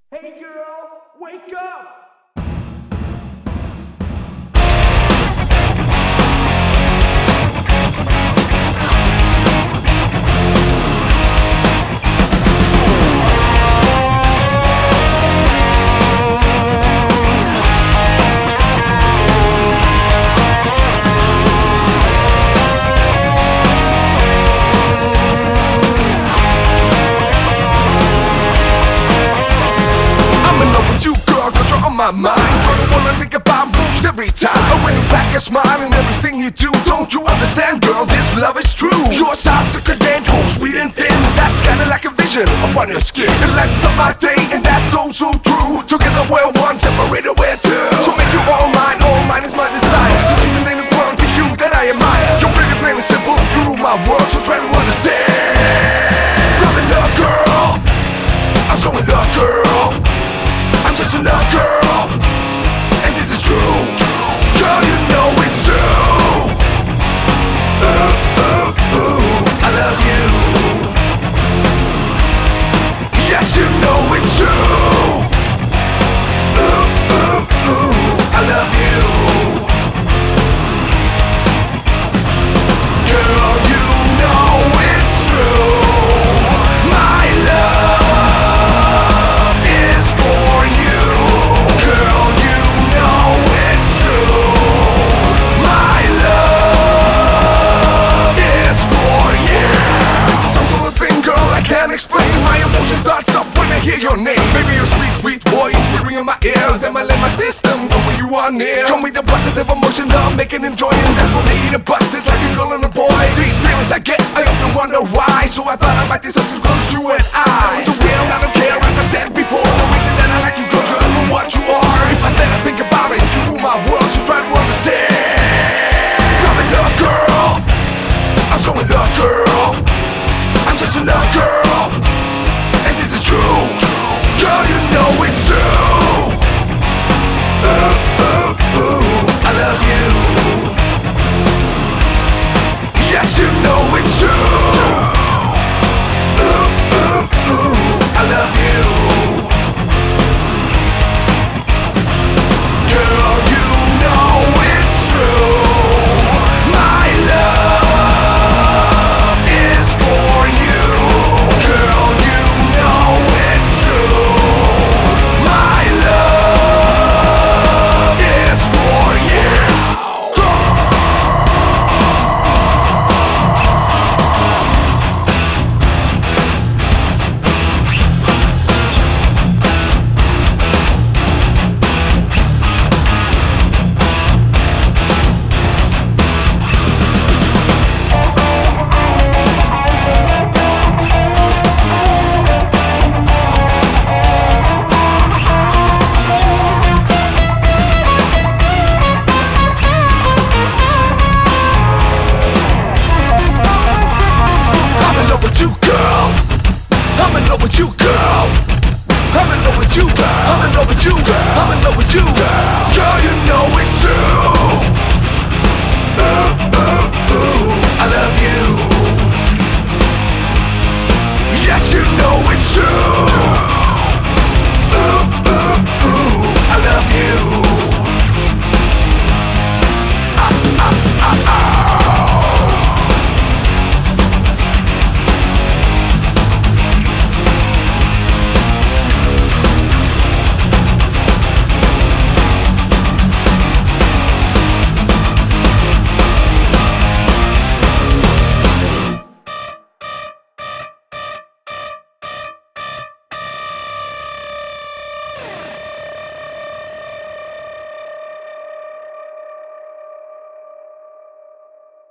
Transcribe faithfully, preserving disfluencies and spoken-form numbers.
Hey girl, wake up! My mind, I don't wanna think about moves every time. But when you back a smile and everything you do, don't you understand, girl? This love is true. Your side's a content, whole sweet and thin. That's kinda like a vision upon your skin. It lights up my day, and that's so so true. Together we're one, separated we're two. To make you all mine, all mine is my desire. Cause even in the world to you that I admire. You're pretty plain and simple, you rule my world, so try to understand. I'm in love, girl. I'm so in love, girl. I'm just in love, girl. And this is true. Girl, you know it's true. Ooh, ooh, ooh, I love you. Yes, you know it's true. Ooh, ooh, ooh, I love you. Girl, you know it's true. My love is for you. Girl, you know it's true. My love is for you. This is some sort of thing, girl, I can't explain. My emotion starts up when I hear your name. Baby, your sweet, sweet voice will ring in my ear. Then I let my system go when you are near. Come with the positive emotion that I'm making enjoying. That's what made it bust. It's like a girl and a boy. These feelings I get, I often wonder why. So I thought I might do something close to you and I. The real, I don't care, as I said before. The reason that I like you, girl, girl, for what you are. If I said I think about it, you rule my world, so try to understand. I'm in love, girl. I'm so in love, girl. I'm just in love, girl. And this is true. Girl, you know it's true. Ooh, ooh, ooh, I love you. Yes, you know it's true. Ooh, ooh, ooh, I love you. Girl, you know it's true. My love is for you. Girl, you know it's true. My love is for you. I'm in love with you, girl. I'm in love with you, girl. I'm in love with you, girl. I'm in love with you, girl. I'm in love with you, girl. Girl, you know it's true.